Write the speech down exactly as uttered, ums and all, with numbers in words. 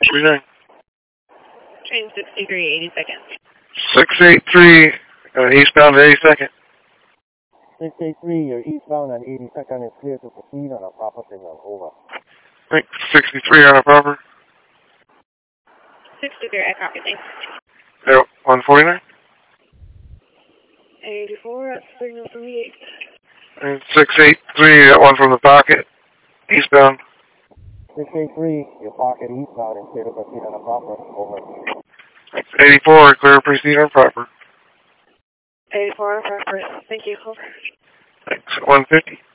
forty-nine. Train sixty-three, eighty-second. six eight three, uh, eastbound to eighty-second. six eight three, you're eastbound on eighty-second is clear to proceed on a proper signal. Over. Thanks. sixty-three on a proper. sixty-three, I copy, thanks. Yep, one forty-nine. eighty-four, that's signal from the eight. And six eight three, got one from the pocket, eastbound. six eight three, your pocket eastbound is clear to proceed on a proper. Over. eighty-four, clear to proceed on proper. eighty-four on a proper, thank you, over. Thanks. one fifty.